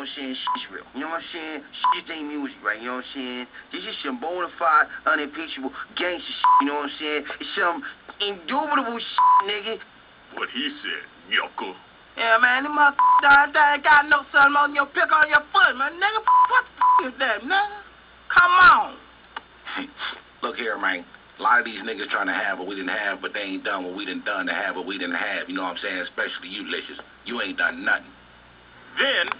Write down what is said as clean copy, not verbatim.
what I'm saying? Shit's real. You know what I'm saying? Shit ain't music, right? You know what I'm saying? This is some bona fide, unimpeachable gangster shit. You know what I'm saying? It's some indubitable shit, nigga. What he said, yucko. Yeah, man, them motherfuckers ain't got no something on your pick on your foot, man. Nigga, what the is that, nigga? Come on. Look here, man. A lot of these niggas trying to have what we didn't have, but they ain't done what we done done to have what we didn't have. You know what I'm saying? Especially you, Licious. You ain't done nothing. Then